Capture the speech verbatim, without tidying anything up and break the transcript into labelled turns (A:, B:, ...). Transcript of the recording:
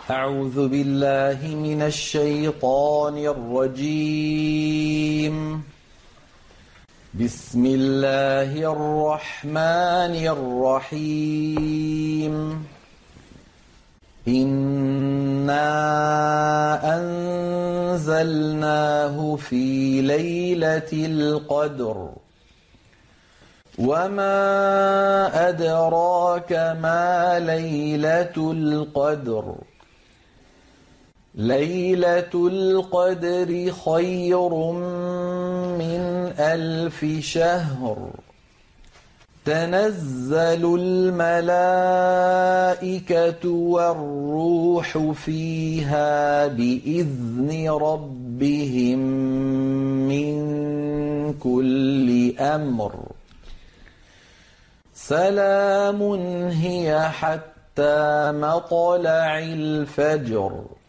A: أعوذ بالله من الشيطان الرجيم. بسم الله الرحمن الرحيم. إنا أنزلناه في ليلة القدر وما أدراك ما ليلة القدر ليلة القدر خير من ألف شهر تنزل الملائكة والروح فيها بإذن ربهم من كل أمر سلام هي حتى مطلع الفجر